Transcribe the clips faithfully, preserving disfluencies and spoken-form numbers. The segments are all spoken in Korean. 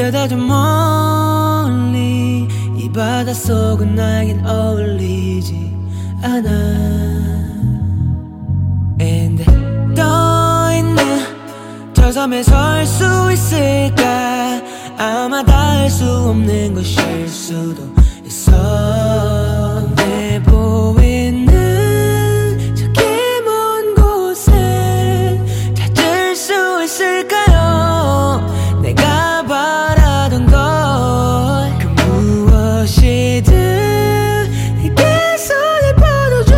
그래도 좀 멀리 이 바닷속은 나에겐 어울리지 않아. And 떠있는 저 섬에 설 수 있을까. 아마 닿을 수 없는 것일 수도 있어. 내 보이는 저기 먼 곳에 찾을 수 있을까요. 내가 바라던 것 그 무엇이든 내게 손을 뻗어줘.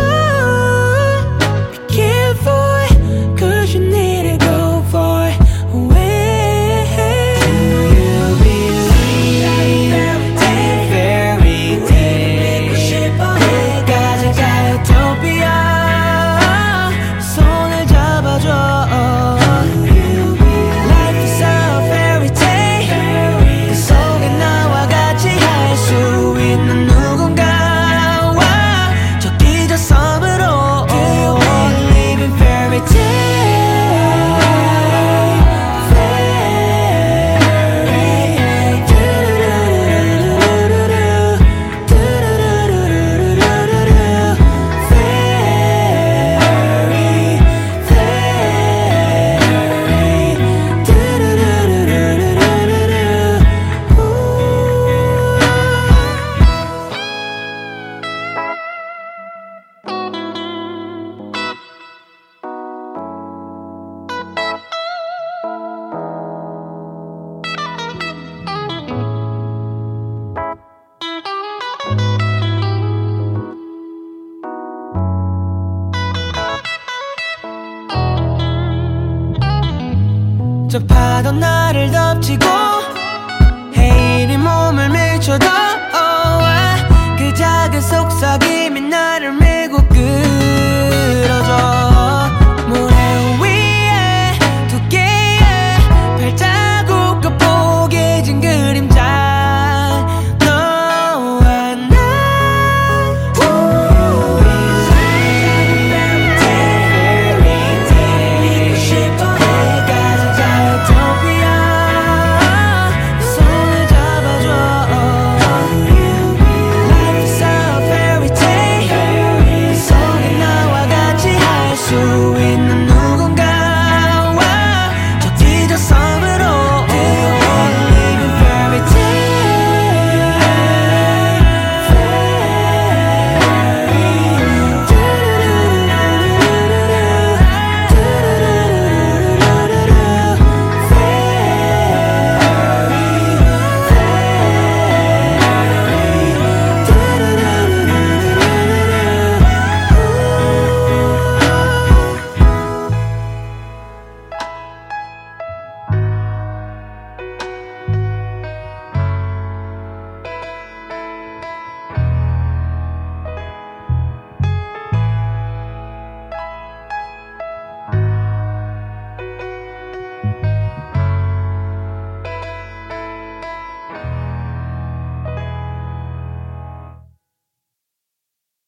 Be careful cause you need to go far away. Do you believe fairy tale? 내가 진짜 utopia. 손을 잡아줘. Life is a fairy tale. 그 속에 나와 같이 할 수 있는 누군가와 저기 저 섬으로. Do you believe in fairy tale? 저 파도 나를 덮치고